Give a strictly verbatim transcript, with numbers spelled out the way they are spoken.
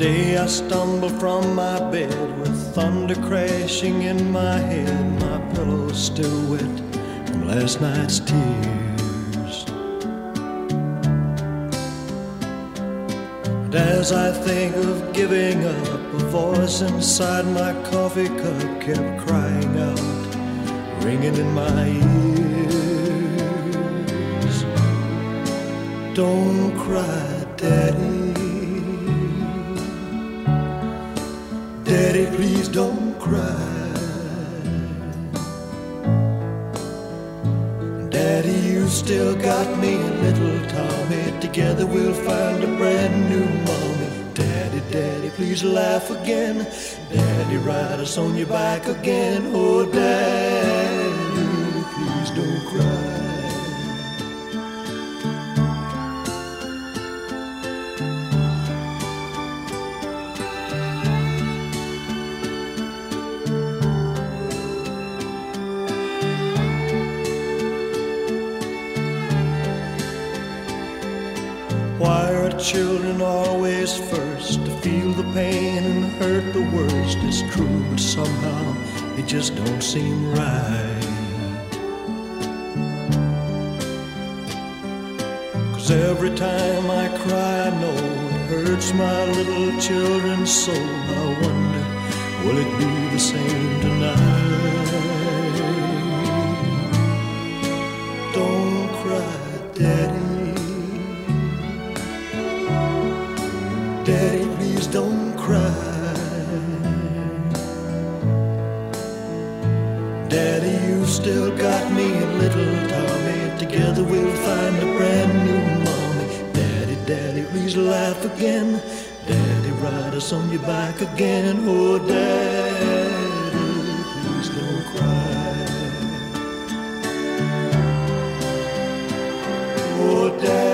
day I stumble from my bed with thunder crashing in my head. My pillow's still wet from last night's tears. And as I think of giving up, a voice inside my coffee cup kept crying out, ringing in my ears. Don't cry, Daddy. Daddy, please don't cry. Daddy, you still got me and little Tommy. Together we'll find a brand new mommy. Daddy, Daddy, please laugh again. Daddy, ride us on your back again. Oh, Daddy, please don't cry. Why are children always first to feel the pain and hurt the worst? It's true, but somehow it just don't seem right. 'Cause every time I cry, I know it hurts my little children's soul. I wonder, will it be the same tonight? Don't cry, Daddy. Daddy, please don't cry. Daddy, you've still got me and little Tommy. Together we'll find a brand new mommy. Daddy, Daddy, please laugh again. Daddy, ride us on your back again. Oh, Daddy, please don't cry. Oh, Daddy.